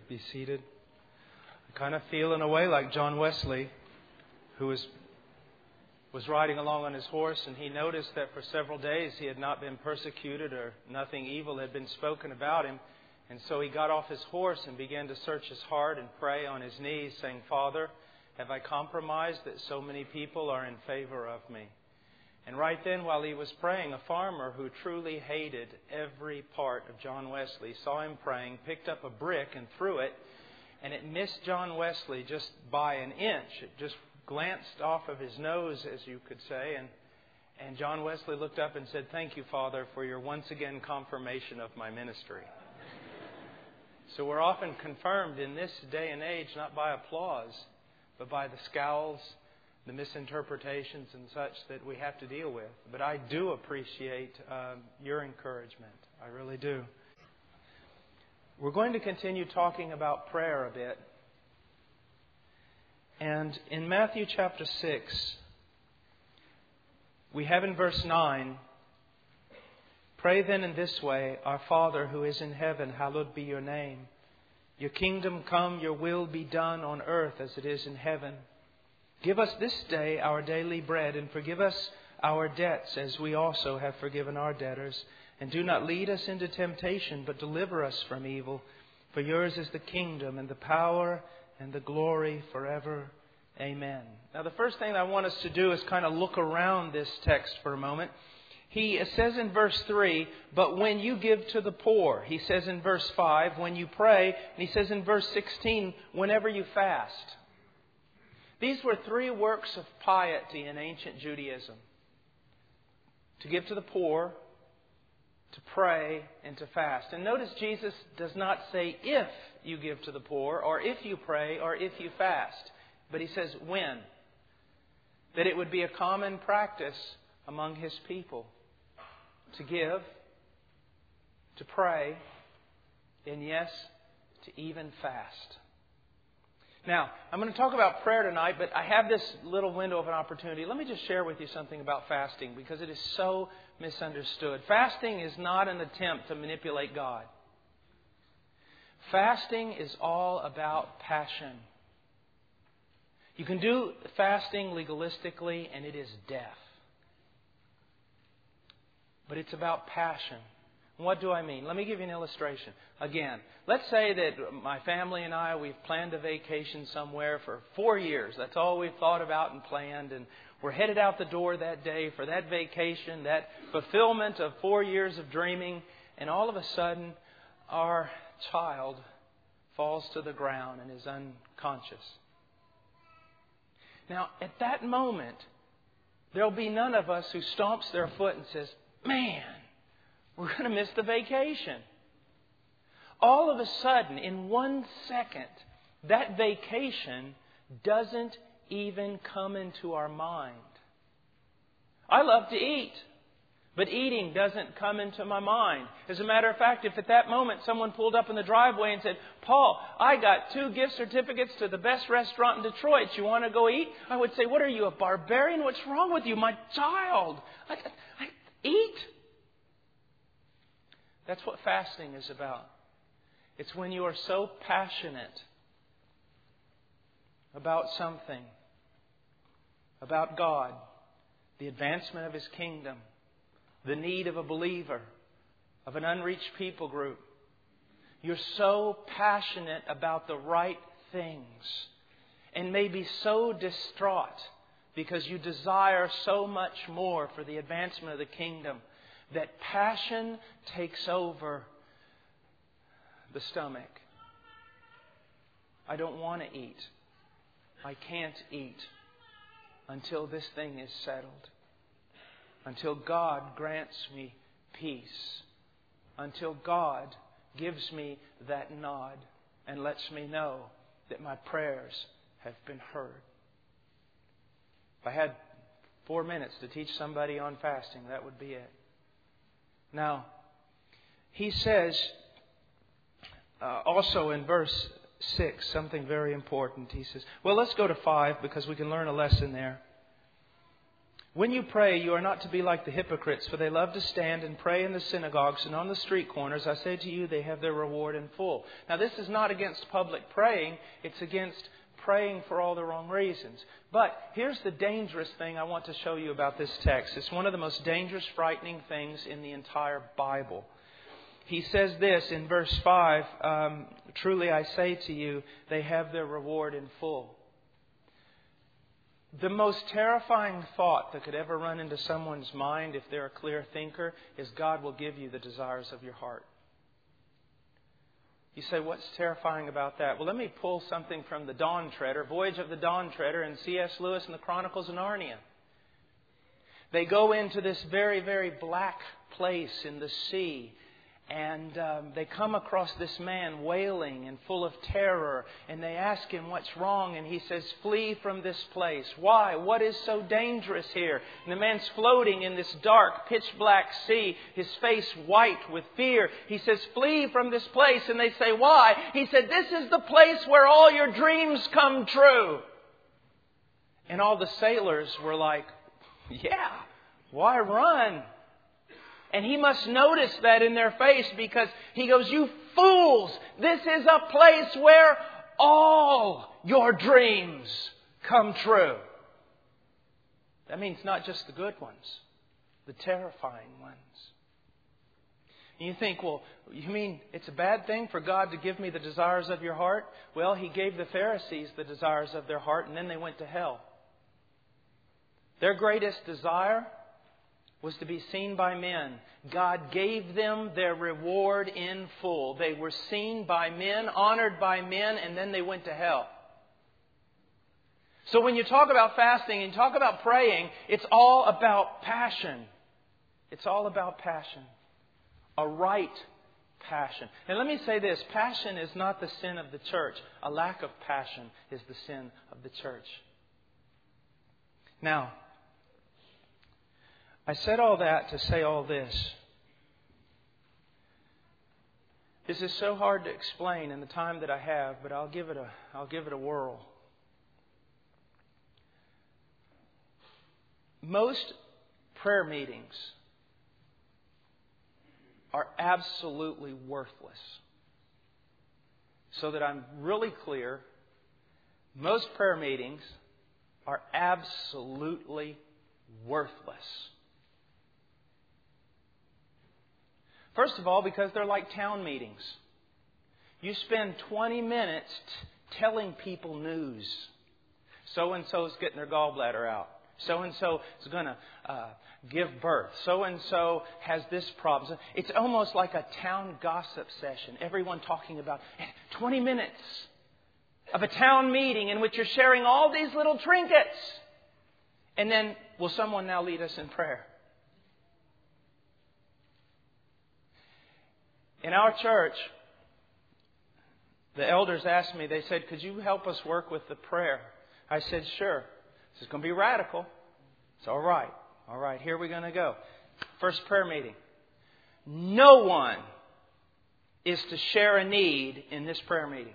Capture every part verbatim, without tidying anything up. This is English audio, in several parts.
be seated. I kind of feel in a way like John Wesley, who was was riding along on his horse, and he noticed that for several days he had not been persecuted or nothing evil had been spoken about him. And so he got off his horse and began to search his heart and pray on his knees, saying, "Father, have I compromised that so many people are in favor of me?" And right then, while he was praying, a farmer who truly hated every part of John Wesley saw him praying, picked up a brick and threw it, and it missed John Wesley just by an inch. It just glanced off of his nose, as you could say, and and John Wesley looked up and said, "Thank you, Father, for your once again confirmation of my ministry." So we're often confirmed in this day and age not by applause, but by the scowls, the misinterpretations and such that we have to deal with. But I do appreciate um, your encouragement. I really do. We're going to continue talking about prayer a bit. And in Matthew chapter six, we have in verse nine, "Pray then in this way, Our Father who is in heaven, hallowed be your name. Your kingdom come, your will be done on earth as it is in heaven. Give us this day our daily bread, and forgive us our debts as we also have forgiven our debtors. And do not lead us into temptation, but deliver us from evil. For yours is the kingdom and the power and the glory forever. Amen." Now the first thing I want us to do is kind of look around this text for a moment. He says in verse three, "But when you give to the poor." He says in verse five, "When you pray." And he says in verse sixteen, "Whenever you fast." These were three works of piety in ancient Judaism: to give to the poor, to pray, and to fast. And notice Jesus does not say if you give to the poor, or if you pray, or if you fast. But He says when. That it would be a common practice among His people to give, to pray, and yes, to even fast. Now, I'm going to talk about prayer tonight, but I have this little window of an opportunity. Let me just share with you something about fasting, because it is so misunderstood. Fasting is not an attempt to manipulate God. Fasting is all about passion. You can do fasting legalistically, and it is death. But it's about passion. What do I mean? Let me give you an illustration. Again, let's say that my family and I, we've planned a vacation somewhere for four years. That's all we've thought about and planned. And we're headed out the door that day for that vacation, that fulfillment of four years of dreaming. And all of a sudden, our child falls to the ground and is unconscious. Now, at that moment, there'll be none of us who stomps their foot and says, "Man, we're going to miss the vacation." All of a sudden, in one second, that vacation doesn't even come into our mind. I love to eat, but eating doesn't come into my mind. As a matter of fact, if at that moment someone pulled up in the driveway and said, "Paul, I got two gift certificates to the best restaurant in Detroit. You want to go eat?" I would say, "What are you, a barbarian? What's wrong with you? My child. I, I, I eat." That's what fasting is about. It's when you are so passionate about something, about God, the advancement of His kingdom, the need of a believer, of an unreached people group. You're so passionate about the right things and maybe so distraught because you desire so much more for the advancement of the kingdom that passion takes over the stomach. I don't want to eat. I can't eat until this thing is settled. Until God grants me peace. Until God gives me that nod and lets me know that my prayers have been heard. If I had four minutes to teach somebody on fasting, that would be it. Now, he says uh, also in verse six something very important. He says, well, let's go to five because we can learn a lesson there. When you pray, you are not to be like the hypocrites, for they love to stand and pray in the synagogues and on the street corners. I say to you, they have their reward in full. Now, this is not against public praying. It's against praying for all the wrong reasons. But here's the dangerous thing I want to show you about this text. It's one of the most dangerous, frightening things in the entire Bible. He says this in verse five, um, truly I say to you, they have their reward in full. The most terrifying thought that could ever run into someone's mind, if they're a clear thinker, is God will give you the desires of your heart. You say, what's terrifying about that? Well, let me pull something from the Dawn Treader, Voyage of the Dawn Treader, and C S Lewis and the Chronicles of Narnia. They go into this very, very black place in the sea. And um, they come across this man wailing and full of terror. And they ask him what's wrong. And he says, flee from this place. Why? What is so dangerous here? And the man's floating in this dark, pitch black sea, his face white with fear. He says, flee from this place. And they say, why? He said, this is the place where all your dreams come true. And all the sailors were like, yeah, why run? And he must notice that in their face, because he goes, you fools, this is a place where all your dreams come true. That means not just the good ones, the terrifying ones. And you think, well, you mean it's a bad thing for God to give me the desires of your heart? Well, He gave the Pharisees the desires of their heart, and then they went to hell. Their greatest desire was to be seen by men. God gave them their reward in full. They were seen by men, honored by men, and then they went to hell. So when you talk about fasting and you talk about praying, it's all about passion. It's all about passion. A right passion. And let me say this, passion is not the sin of the church. A lack of passion is the sin of the church. Now, I said all that to say all this. This is so hard to explain in the time that I have, but I'll give it a I'll give it a whirl. Most prayer meetings are absolutely worthless. So that I'm really clear, most prayer meetings are absolutely worthless. First of all, because they're like town meetings. You spend twenty minutes t- telling people news. So-and-so is getting their gallbladder out. So-and-so is going to uh, give birth. So-and-so has this problem. It's almost like a town gossip session. Everyone talking about twenty minutes of a town meeting in which you're sharing all these little trinkets. And then, will someone now lead us in prayer? In our church, the elders asked me, they said, could you help us work with the prayer? I said, sure. This is going to be radical. It's all right. All right, here we're going to go. First prayer meeting. No one is to share a need in this prayer meeting.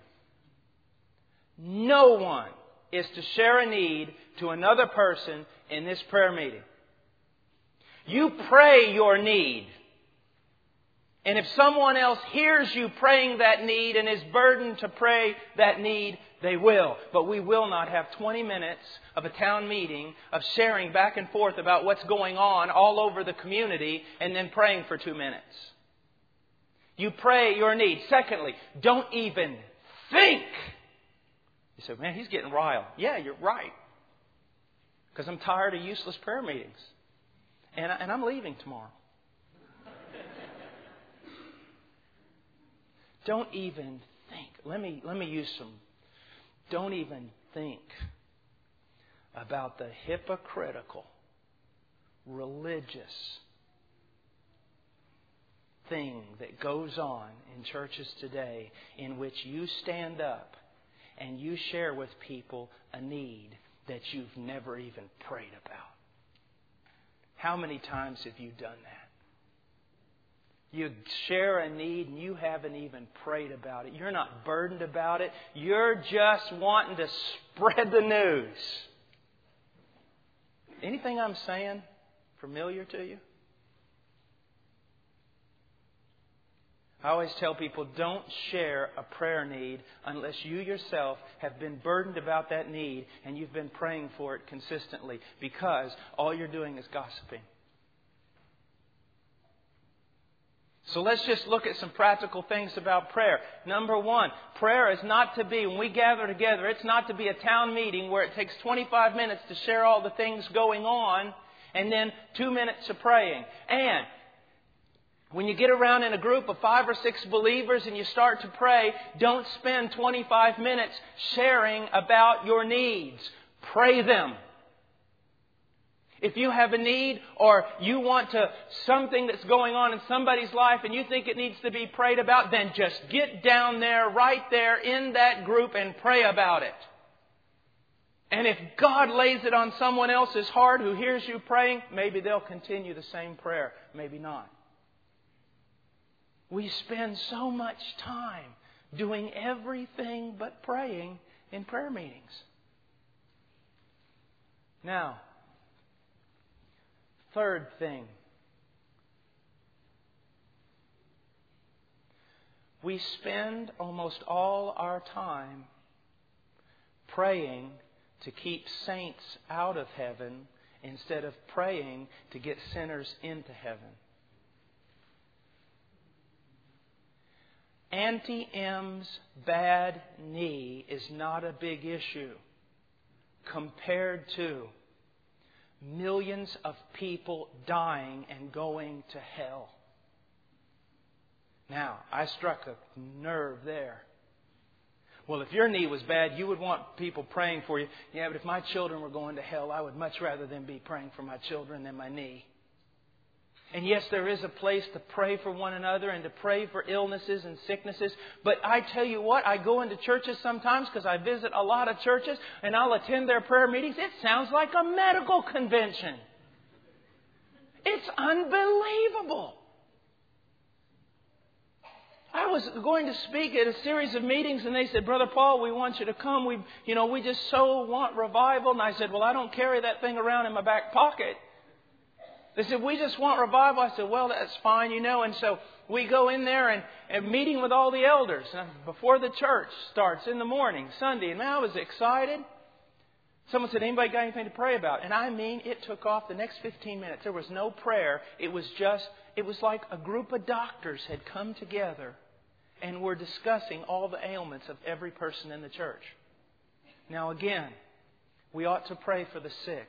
No one is to share a need to another person in this prayer meeting. You pray your need. And if someone else hears you praying that need and is burdened to pray that need, they will. But we will not have twenty minutes of a town meeting of sharing back and forth about what's going on all over the community and then praying for two minutes. You pray your need. Secondly, don't even think. You say, man, he's getting riled. Yeah, you're right. Because I'm tired of useless prayer meetings. And, I, and I'm leaving tomorrow. Don't even think. Let me let me use some. Don't even think about the hypocritical, religious thing that goes on in churches today, in which you stand up and you share with people a need that you've never even prayed about. How many times have you done that? You share a need and you haven't even prayed about it. You're not burdened about it. You're just wanting to spread the news. anything I'm saying familiar to you? I always tell people, don't share a prayer need unless you yourself have been burdened about that need and you've been praying for it consistently, because all you're doing is gossiping. So let's just look at some practical things about prayer. Number one, prayer is not to be, when we gather together, it's not to be a town meeting where it takes twenty-five minutes to share all the things going on and then two minutes of praying. And when you get around in a group of five or six believers and you start to pray, don't spend twenty-five minutes sharing about your needs. Pray them. If you have a need or you want to, something that's going on in somebody's life and you think it needs to be prayed about, then just get down there, right there in that group and pray about it. And if God lays it on someone else's heart who hears you praying, maybe they'll continue the same prayer. Maybe not. We spend so much time doing everything but praying in prayer meetings. Now, third thing. We spend almost all our time praying to keep saints out of heaven instead of praying to get sinners into heaven. Auntie M's bad knee is not a big issue compared to millions of people dying and going to hell. Now, I struck a nerve there. Well, if your knee was bad, you would want people praying for you. Yeah, but if my children were going to hell, I would much rather them be praying for my children than my knee. And yes, there is a place to pray for one another and to pray for illnesses and sicknesses. But I tell you what, I go into churches sometimes because I visit a lot of churches and I'll attend their prayer meetings. It sounds like a medical convention. It's unbelievable. I was going to speak at a series of meetings and they said, Brother Paul, we want you to come. We, you know, we just so want revival. And I said, well, I don't carry that thing around in my back pocket. They said, we just want revival. I said, well, that's fine, you know. And so we go in there and, and meeting with all the elders before the church starts in the morning, Sunday. And I was excited. Someone said, anybody got anything to pray about? And I mean, it took off the next fifteen minutes. There was no prayer. It was just, it was like a group of doctors had come together and were discussing all the ailments of every person in the church. Now again, we ought to pray for the sick.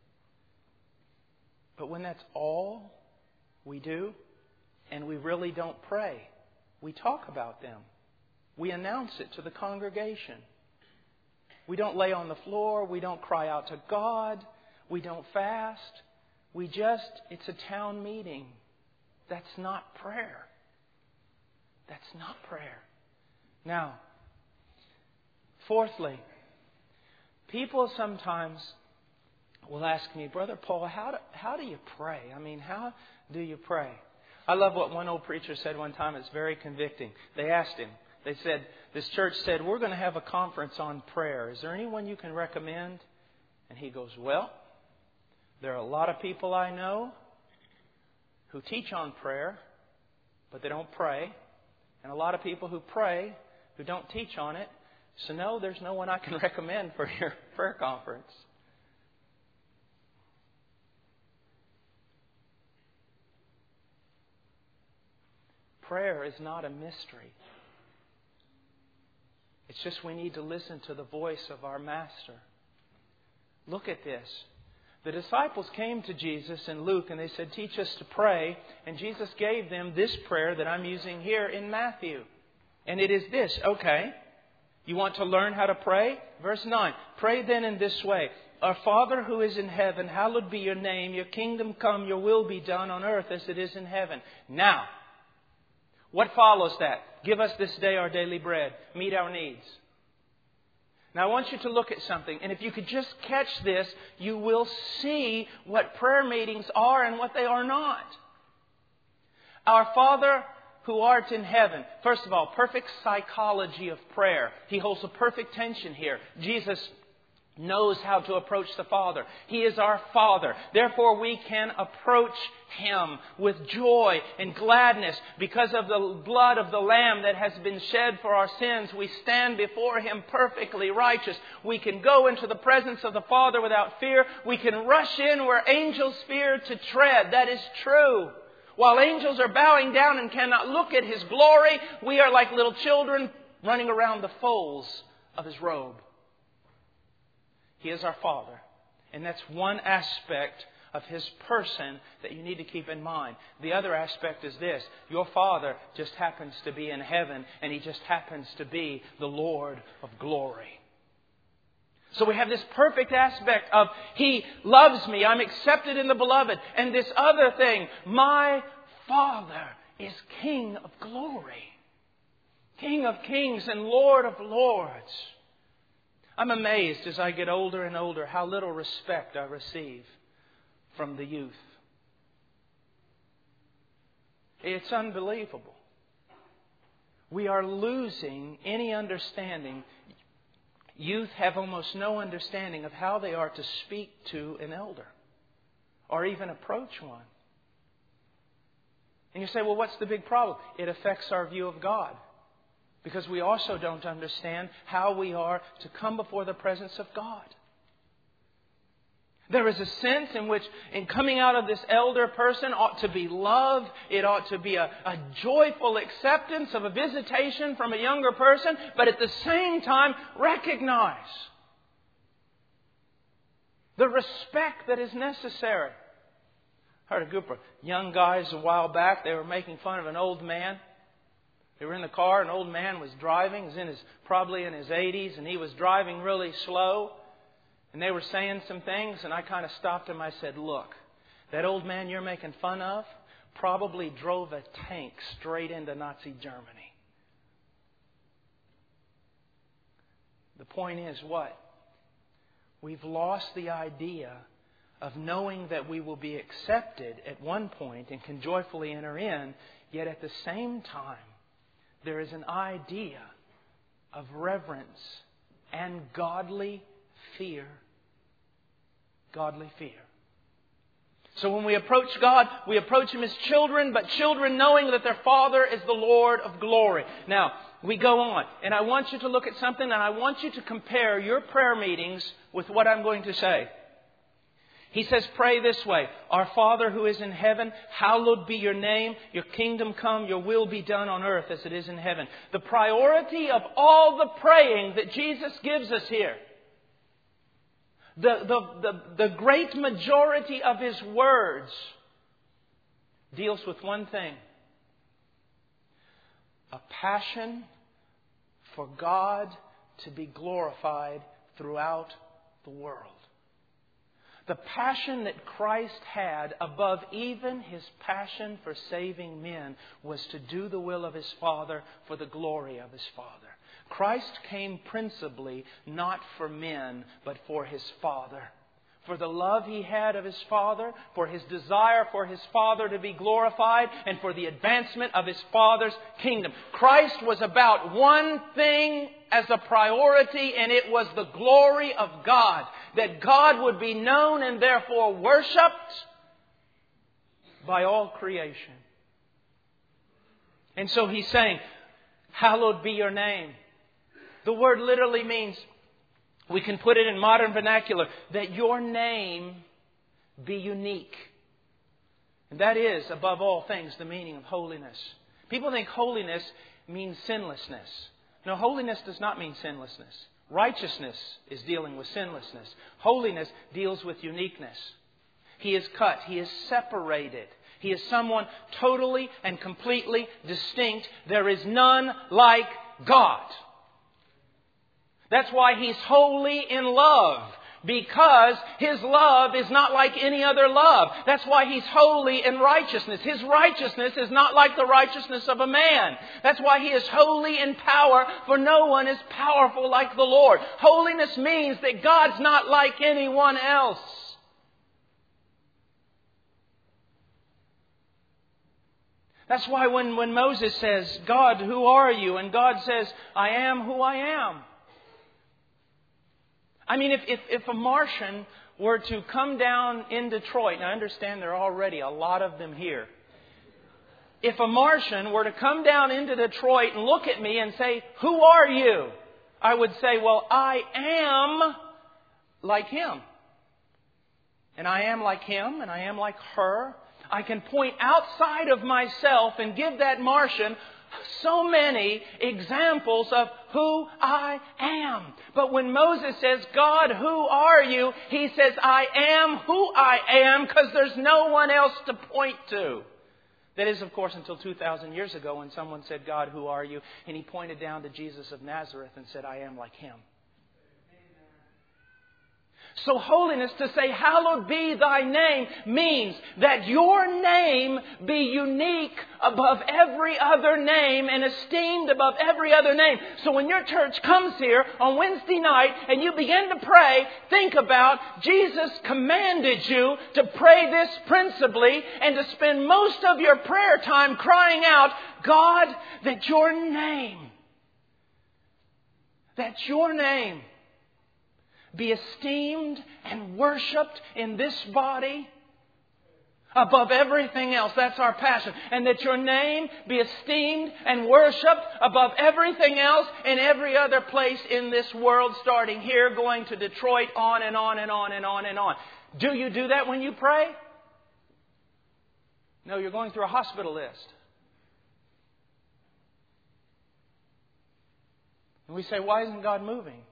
But when that's all we do, and we really don't pray, we talk about them. We announce it to the congregation. We don't lay on the floor. We don't cry out to God. We don't fast. We just, it's a town meeting. That's not prayer. That's not prayer. Now, fourthly, people sometimes will ask me, Brother Paul, how do, how do you pray? I mean, how do you pray? I love what one old preacher said one time. It's very convicting. They asked him, they said, this church said, we're going to have a conference on prayer. Is there anyone you can recommend? And he goes, well, there are a lot of people I know who teach on prayer, but they don't pray. And a lot of people who pray who don't teach on it. So no, there's no one I can recommend for your prayer conference. Prayer is not a mystery. It's just we need to listen to the voice of our Master. Look at this. The disciples came to Jesus in Luke and they said, teach us to pray. And Jesus gave them this prayer that I'm using here in Matthew. And it is this. Okay, you want to learn how to pray? Verse nine. Pray then in this way. Our Father who is in heaven, hallowed be your name. Your kingdom come, your will be done on earth as it is in heaven. Now, what follows that? Give us this day our daily bread. Meet our needs. Now I want you to look at something. And if you could just catch this, you will see what prayer meetings are and what they are not. Our Father who art in heaven. First of all, perfect psychology of prayer. He holds a perfect tension here. Jesus knows how to approach the Father. He is our Father. Therefore, we can approach Him with joy and gladness. Because of the blood of the Lamb that has been shed for our sins, we stand before Him perfectly righteous. We can go into the presence of the Father without fear. We can rush in where angels fear to tread. That is true. While angels are bowing down and cannot look at His glory, we are like little children running around the folds of His robe. He is our Father. And that's one aspect of His person that you need to keep in mind. The other aspect is this. Your Father just happens to be in heaven, and He just happens to be the Lord of glory. So we have this perfect aspect of He loves me, I'm accepted in the Beloved. And this other thing, my Father is King of glory. King of kings and Lord of lords. I'm amazed as I get older and older how little respect I receive from the youth. It's unbelievable. We are losing any understanding. Youth have almost no understanding of how they are to speak to an elder or even approach one. And you say, well, what's the big problem? It affects our view of God. Because we also don't understand how we are to come before the presence of God. There is a sense in which, in coming out of this elder person, ought to be love. It ought to be a, a joyful acceptance of a visitation from a younger person, but at the same time, recognize the respect that is necessary. I heard a group of young guys a while back. They were making fun of an old man. They were in the car. An old man was driving. He was in his, probably in his eighties, and he was driving really slow. And they were saying some things, and I kind of stopped him. I said, look, that old man you're making fun of probably drove a tank straight into Nazi Germany. The point is what? We've lost the idea of knowing that we will be accepted at one point and can joyfully enter in, yet at the same time, there is an idea of reverence and godly fear. Godly fear. So when we approach God, we approach Him as children, but children knowing that their Father is the Lord of glory. Now, we go on, and I want you to look at something, and I want you to compare your prayer meetings with what I'm going to say. He says, pray this way. Our Father who is in heaven, hallowed be your name. Your kingdom come, your will be done on earth as it is in heaven. The priority of all the praying that Jesus gives us here, the, the, the, the great majority of His words deals with one thing. A passion for God to be glorified throughout the world. The passion that Christ had above even His passion for saving men was to do the will of His Father for the glory of His Father. Christ came principally not for men, but for His Father. For the love He had of His Father, for His desire for His Father to be glorified, and for the advancement of His Father's kingdom. Christ was about one thing as a priority, and it was the glory of God. That God would be known and therefore worshipped by all creation. And so He's saying, hallowed be your name. The word literally means, we can put it in modern vernacular, that your name be unique. And that is, above all things, the meaning of holiness. People think holiness means sinlessness. No, holiness does not mean sinlessness. Righteousness is dealing with sinlessness. Holiness deals with uniqueness. He is cut. He is separated. He is someone totally and completely distinct. There is none like God. That's why He's wholly in love. Because His love is not like any other love. That's why He's holy in righteousness. His righteousness is not like the righteousness of a man. That's why He is holy in power, for no one is powerful like the Lord. Holiness means that God's not like anyone else. That's why when, when Moses says, God, who are you? And God says, I am who I am. I mean, if, if, if a Martian were to come down in Detroit, and I understand there are already a lot of them here. If a Martian were to come down into Detroit and look at me and say, "Who are you?" I would say, "Well, I am like him. And I am like him, and I am like her." I can point outside of myself and give that Martian so many examples of who I am. But when Moses says, "God, who are you?" he says, "I am who I am," because there's no one else to point to. That is, of course, until two thousand years ago when someone said, "God, who are you?" and he pointed down to Jesus of Nazareth and said, "I am like him." So holiness, to say, "Hallowed be thy name," means that your name be unique above every other name and esteemed above every other name. So when your church comes here on Wednesday night and you begin to pray, think about Jesus commanded you to pray this principally and to spend most of your prayer time crying out, "God, that your name, that your name be esteemed and worshipped in this body above everything else." That's our passion. And that your name be esteemed and worshipped above everything else in every other place in this world, starting here, going to Detroit, on and on and on and on and on. Do you do that when you pray? No, you're going through a hospital list. And we say, "Why isn't God moving?"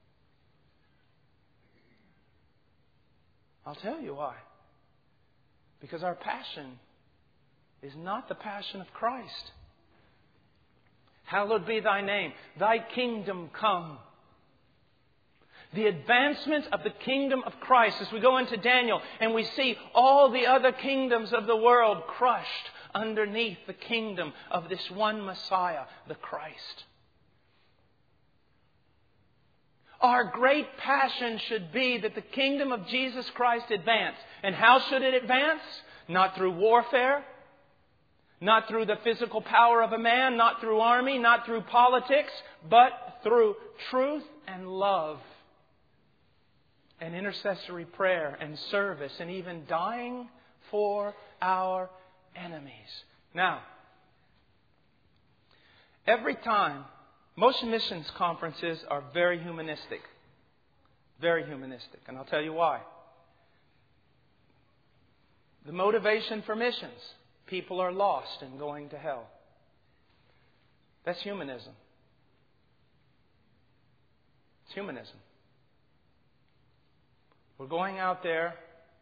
I'll tell you why. Because our passion is not the passion of Christ. "Hallowed be thy name. Thy kingdom come." The advancement of the kingdom of Christ. As we go into Daniel and we see all the other kingdoms of the world crushed underneath the kingdom of this one Messiah, the Christ. Our great passion should be that the kingdom of Jesus Christ advance. And how should it advance? Not through warfare. Not through the physical power of a man. Not through army. Not through politics. But through truth and love. And intercessory prayer and service. And even dying for our enemies. Now, every time... Most missions conferences are very humanistic. Very humanistic. And I'll tell you why. The motivation for missions. People are lost and going to hell. That's humanism. It's humanism. We're going out there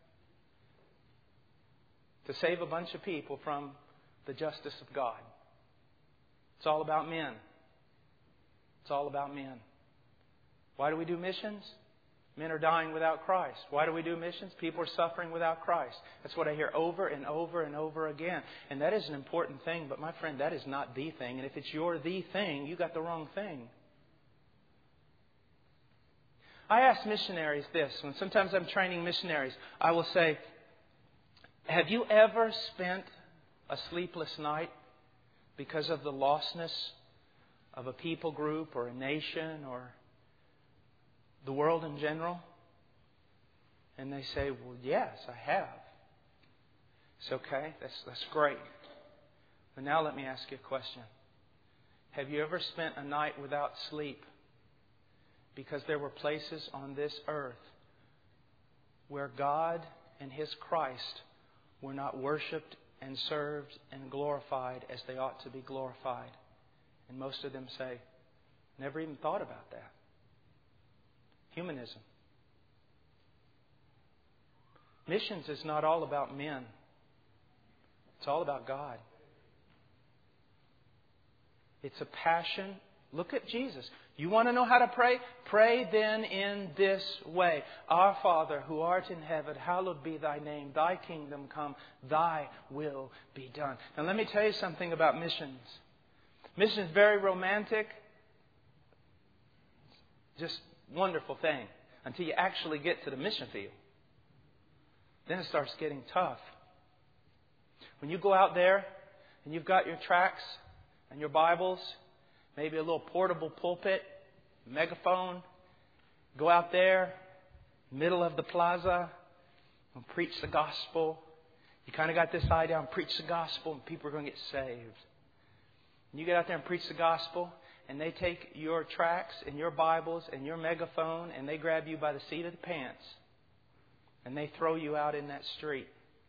to save a bunch of people from the justice of God. It's all about men. It's all about men. Why do we do missions? Men are dying without Christ. Why do we do missions? People are suffering without Christ. That's what I hear over and over and over again. And that is an important thing, but my friend, that is not the thing. And if it's your the thing, you got the wrong thing. I ask missionaries this. When sometimes I'm training missionaries, I will say, "Have you ever spent a sleepless night because of the lostness of a people group or a nation or the world in general?" And they say, "Well, yes, I have." It's okay. That's, that's great. But now let me ask you a question. Have you ever spent a night without sleep because there were places on this earth where God and His Christ were not worshipped and served and glorified as they ought to be glorified? And most of them say, "Never even thought about that." Humanism. Missions is not all about men. It's all about God. It's a passion. Look at Jesus. You want to know how to pray? Pray then in this way. "Our Father who art in heaven, hallowed be thy name. Thy kingdom come. Thy will be done." Now let me tell you something about missions. Mission is very romantic. Just wonderful thing. Until you actually get to the mission field. Then it starts getting tough. When you go out there and you've got your tracts and your Bibles, maybe a little portable pulpit, megaphone, Go out there, middle of the plaza, and preach the gospel. You kind of got this idea, and preach the gospel, and people are going to get saved. And you get out there and preach the gospel, and they take your tracts and your Bibles and your megaphone, and they grab you by the seat of the pants, and they throw you out in that street.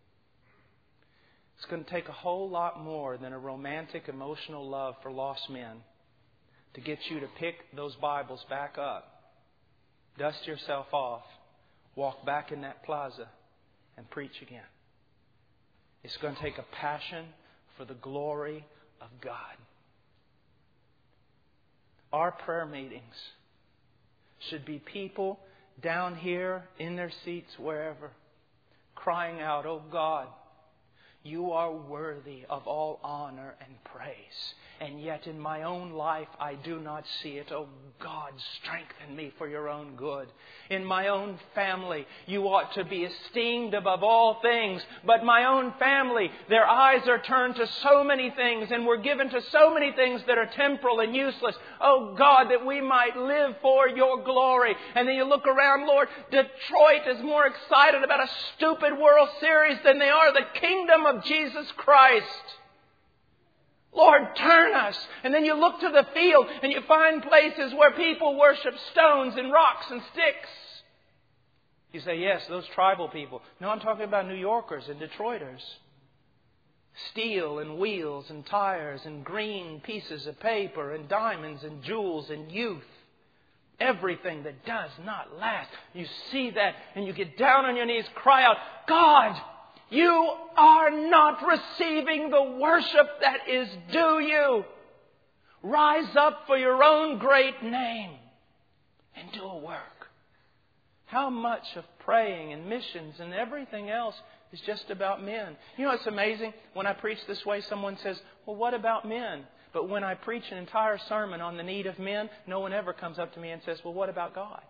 It's going to take a whole lot more than a romantic, emotional love for lost men to get you to pick those Bibles back up, dust yourself off, walk back in that plaza, and preach again. It's going to take a passion for the glory of God. Our prayer meetings should be people down here in their seats, wherever, crying out, "Oh God, You are worthy of all honor and praise. And yet in my own life I do not see it. Oh God, strengthen me for Your own good. In my own family You ought to be esteemed above all things. But my own family, their eyes are turned to so many things and we're given to so many things that are temporal and useless. Oh God, that we might live for Your glory." And then you look around, Lord, Detroit is more excited about a stupid World Series than they are the kingdom of Jesus Christ. Lord, turn us. And then you look to the field and you find places where people worship stones and rocks and sticks. You say, yes, those tribal people. No, I'm talking about New Yorkers and Detroiters. Steel and wheels and tires and green pieces of paper and diamonds and jewels and youth. Everything that does not last. You see that and you get down on your knees, cry out, "God, You are not receiving the worship that is due You. Rise up for Your own great name and do a work." How much of praying and missions and everything else is just about men? You know, it's amazing. When I preach this way, someone says, "Well, what about men?" But when I preach an entire sermon on the need of men, no one ever comes up to me and says, "Well, what about God?"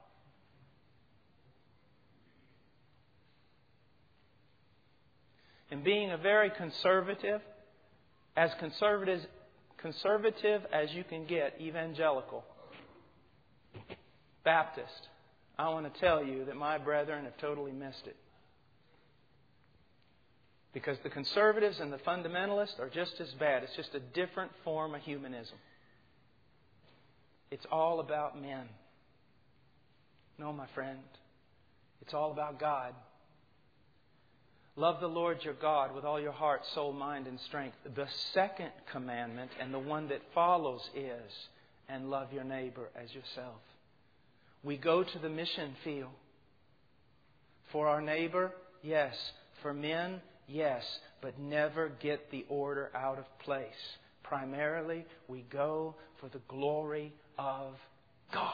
And being a very conservative, as conservative, conservative as you can get, evangelical, Baptist, I want to tell you that my brethren have totally missed it. Because the conservatives and the fundamentalists are just as bad. It's just a different form of humanism. It's all about men. No, my friend. It's all about God. Love the Lord your God with all your heart, soul, mind, and strength. The second commandment, and the one that follows, is, and love your neighbor as yourself. We go to the mission field. For our neighbor, yes. For men, yes. But never get the order out of place. Primarily, we go for the glory of God.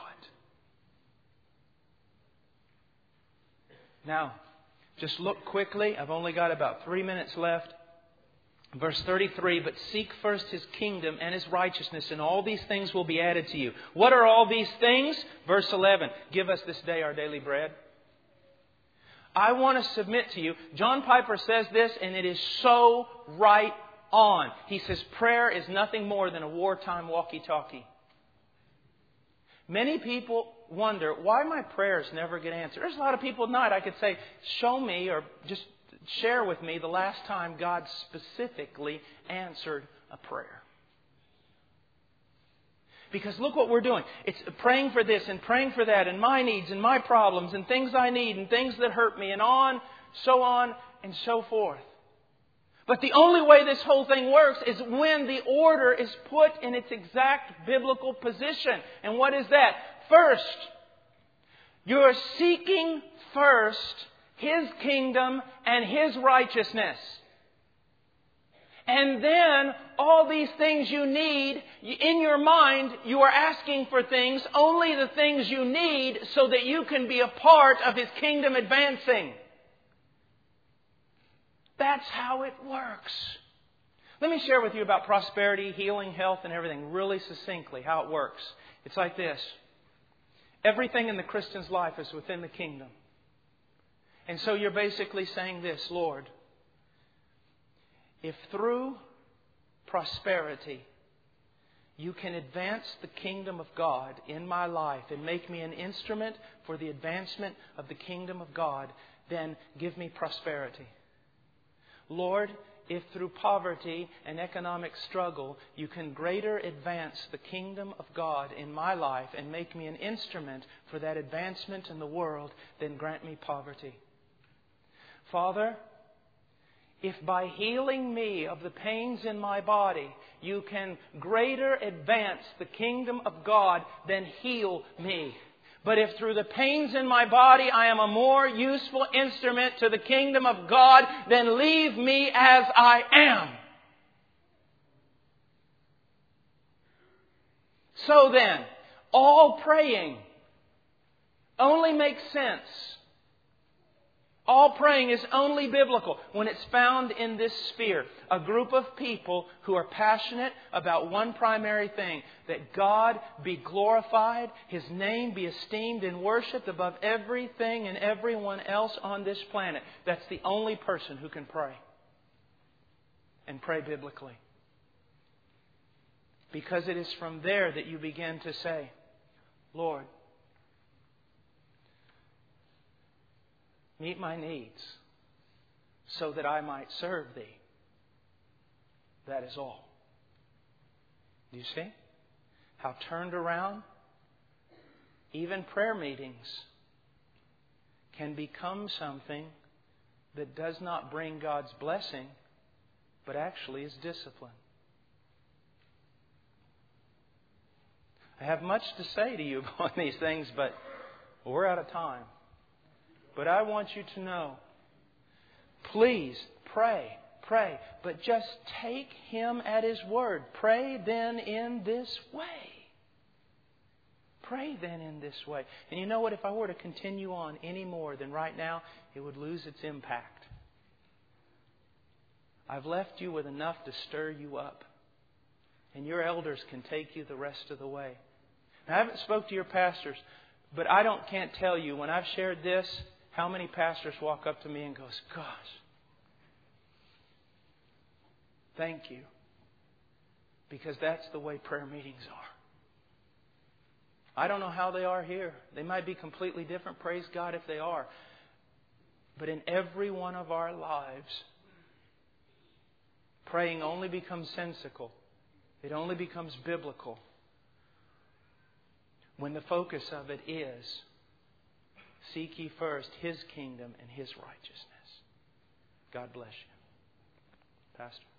Now, just look quickly. I've only got about three minutes left. Verse thirty-three, "But seek first His kingdom and His righteousness, and all these things will be added to you." What are all these things? Verse eleven, "Give us this day our daily bread." I want to submit to you, John Piper says this, and it is so right on. He says prayer is nothing more than a wartime walkie-talkie. Many people wonder why my prayers never get answered. There's a lot of people at night I could say, show me or just share with me the last time God specifically answered a prayer. Because look what we're doing. It's praying for this and praying for that and my needs and my problems and things I need and things that hurt me and on, so on and so forth. But the only way this whole thing works is when the order is put in its exact biblical position. And what is that? First, you're seeking first His kingdom and His righteousness. And then all these things you need, in your mind, you are asking for things, only the things you need so that you can be a part of His kingdom advancing. That's how it works. Let me share with you about prosperity, healing, health, and everything really succinctly, how it works. It's like this. Everything in the Christian's life is within the kingdom. And so you're basically saying this, Lord, if through prosperity you can advance the kingdom of God in my life and make me an instrument for the advancement of the kingdom of God, then give me prosperity. Lord, if through poverty and economic struggle you can greater advance the kingdom of God in my life and make me an instrument for that advancement in the world, then grant me poverty. Father, if by healing me of the pains in my body you can greater advance the kingdom of God, then heal me. But if through the pains in my body I am a more useful instrument to the kingdom of God, then leave me as I am. So then, all praying only makes sense. All praying is only biblical when it's found in this sphere. A group of people who are passionate about one primary thing: that God be glorified, His name be esteemed and worshipped above everything and everyone else on this planet. That's the only person who can pray. And pray biblically. Because it is from there that you begin to say, Lord, meet my needs so that I might serve Thee. That is all. Do you see how turned around even prayer meetings can become something that does not bring God's blessing, but actually is discipline? I have much to say to you on these things, but we're out of time. But I want you to know, please pray, pray, but just take Him at His word. Pray then in this way. Pray then in this way. And you know what? If I were to continue on any more than right now, it would lose its impact. I've left you with enough to stir you up. And your elders can take you the rest of the way. Now, I haven't spoke to your pastors, but I don't can't tell you, when I've shared this, how many pastors walk up to me and goes, gosh, thank you. Because that's the way prayer meetings are. I don't know how they are here. They might be completely different. Praise God if they are. But in every one of our lives, praying only becomes sensical. It only becomes biblical when the focus of it is, seek ye first His kingdom and His righteousness. God bless you. Pastor.